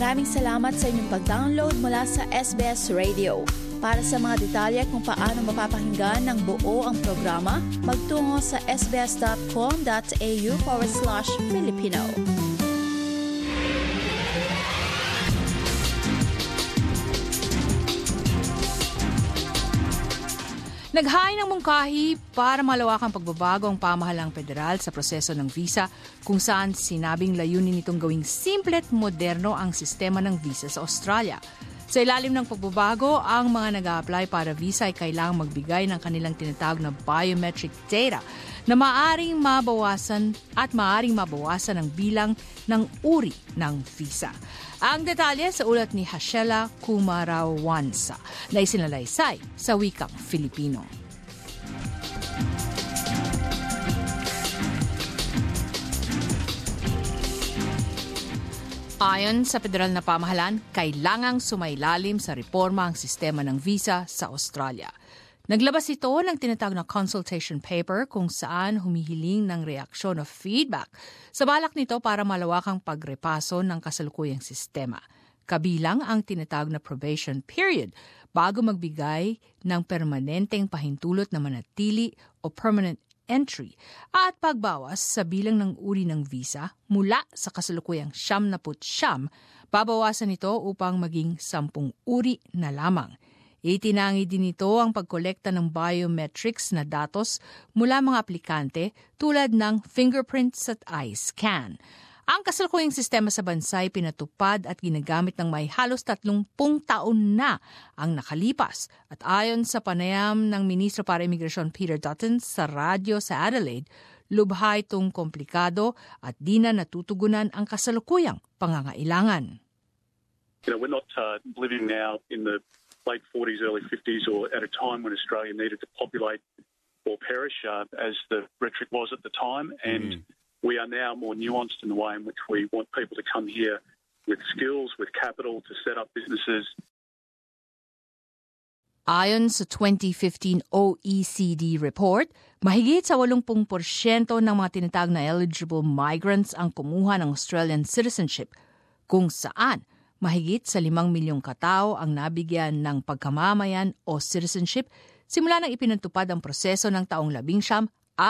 Maraming salamat sa inyong pag-download mula sa SBS Radio. Para sa mga detalye kung paano mapapakinggan ng buo ang programa, magtungo sa sbs.com.au/Filipino. Naghain ng mungkahi para malawakang pagbabago ang pamahalang federal sa proseso ng visa kung saan sinabing layunin nitong gawing simple at moderno ang sistema ng visa sa Australia. Sa ilalim ng pagbabago, ang mga nag-a-apply para visa ay kailangang magbigay ng kanilang tinatawag na biometric data na maaring mabawasan ang bilang ng uri ng visa. Ang detalye sa ulat ni Hashela Kumarawansa na isinalaysay sa wikang Filipino. Ayon sa federal na pamahalaan, kailangang sumailalim sa reforma ang sistema ng visa sa Australia. Naglabas ito ng tinatawag na consultation paper kung saan humihiling ng reaksyon o feedback sa balak nito para malawakang pagrepaso ng kasalukuyang sistema. Kabilang ang tinatawag na probation period bago magbigay ng permanenteng pahintulot na manatili o permanent entry at pagbawas sa bilang ng uri ng visa mula sa kasalukuyang 79, babawasan ito upang maging 10 uri na lamang. Itinangi din ito ang pagkolekta ng biometrics na datos mula mga aplikante tulad ng fingerprints at eye scan. Ang kasalukuyang sistema sa bansa ay pinatupad at ginagamit ng may halos 30 taon na ang nakalipas. At ayon sa panayam ng Ministro para Imigrasyon Peter Dutton sa radyo sa Adelaide, lubha itong komplikado at di na natutugunan ang kasalukuyang pangangailangan. We're not living now in the late 40s, early 50s, or at a time when Australia needed to populate or perish, as the rhetoric was at the time. And we are now more nuanced in the way in which we want people to come here with skills, with capital, to set up businesses. Ayon sa 2015 OECD report, mahigit sa 80% ng mga tinatawag na eligible migrants ang kumuha ng Australian citizenship, kung saan mahigit sa 5 milyong katao ang nabigyan ng pagkamamayan o citizenship simula nang ipinatupad ang proseso ng taong 1949.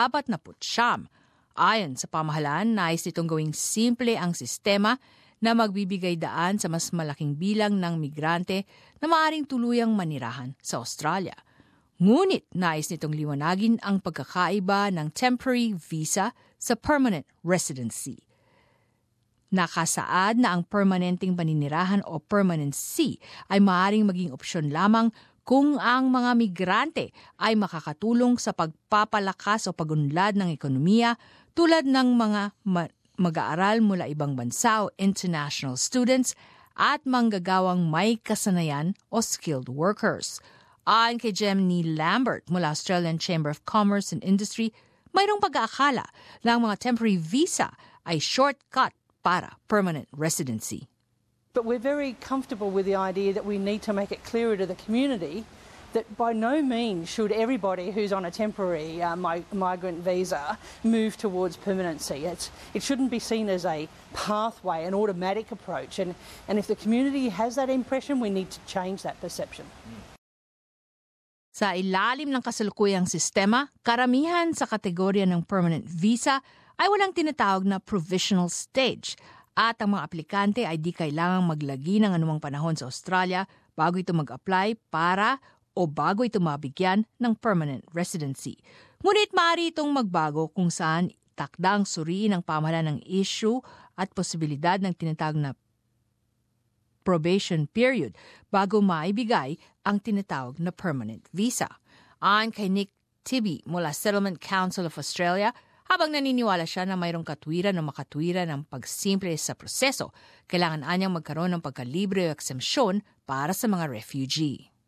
Ayon sa pamahalaan, nais nitong gawing simple ang sistema na magbibigay daan sa mas malaking bilang ng migrante na maaaring tuluyang manirahan sa Australia. Ngunit nais nitong liwanagin ang pagkakaiba ng temporary visa sa permanent residency. Nakasaad na ang permanenteng paninirahan o permanency ay maaaring maging opsyon lamang kung ang mga migrante ay makakatulong sa pagpapalakas o pagunlad ng ekonomiya tulad ng mga mag-aaral mula ibang bansa o international students at manggagawang may kasanayan o skilled workers. Ayon kay Gemini Lambert mula Australian Chamber of Commerce and Industry, mayroong pag-aakala na ang mga temporary visa ay shortcut para permanent residency. But we're very comfortable with the idea that we need to make it clearer to the community that by no means should everybody who's on a temporary migrant visa move towards permanency. It shouldn't be seen as a pathway, an automatic approach. And if the community has that impression, we need to change that perception. Sa ilalim ng kasalukuyang sistema, karamihan sa kategorya ng permanent visa ay walang tinatawag na provisional stage at ang mga aplikante ay di kailangang maglagi ng anumang panahon sa Australia bago ito mag-apply para o bago ito mabigyan ng permanent residency. Ngunit maaari itong magbago kung saan takdang suriin ang pamahalaan ng issue at posibilidad ng tinatawag na probation period bago maibigay ang tinatawag na permanent visa. Ayon kay Nick Tibby mula Settlement Council of Australia, habang naniniwala siya na mayroong katwiran o makatwiran ng pagsimple sa proseso, kailangan anyang magkaroon ng pagkalibre o exempsyon para sa mga refugee.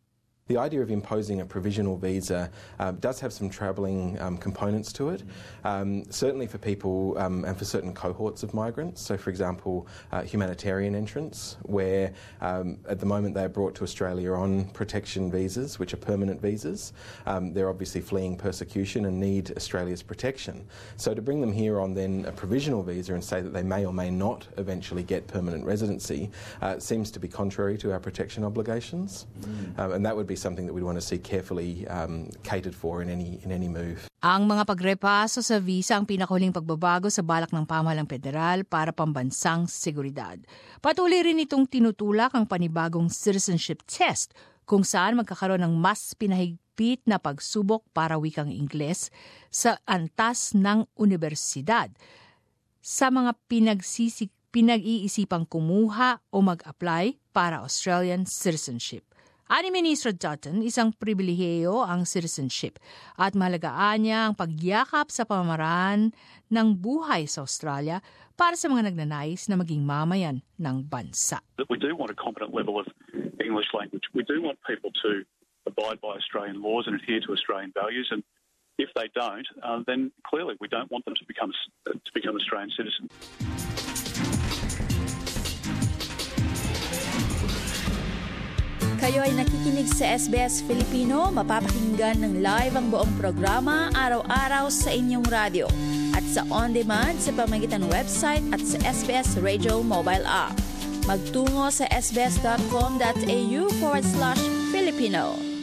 The idea of imposing a provisional visa does have some travelling components to it, certainly for people and for certain cohorts of migrants. So, for example, humanitarian entrants, where at the moment they are brought to Australia on protection visas, which are permanent visas. They're obviously fleeing persecution and need Australia's protection. So to bring them here on then a provisional visa and say that they may or may not eventually get permanent residency seems to be contrary to our protection obligations, and that would be something that we'd want to see carefully catered for in any move. Ang mga pagrepaso sa visa ang pinakahuling pagbabago sa balak ng pamahalang federal para pambansang seguridad. Patuloy rin itong tinutulak ang panibagong citizenship test kung saan magkakaroon ng mas pinahigpit na pagsubok para wikang Ingles sa antas ng universidad sa mga pinag-iisipang kumuha o mag-apply para Australian citizenship. Ani Ministro Dutton, isang pribilehiyo ang citizenship at mahalagaan niya ang pagyakap sa pamamaraan ng buhay sa Australia para sa mga nagnanais na maging mamayan ng bansa. We do want a competent level of English language. We do want people to abide by Australian laws and adhere to Australian values, and if they don't, then clearly we don't want them to become Australian citizens. Kayo ay nakikinig sa SBS Filipino, mapapakinggan ng live ang buong programa araw-araw sa inyong radyo at sa on-demand sa pamamagitan ng website at sa SBS Radio mobile app. Magtungo sa sbs.com.au/Filipino.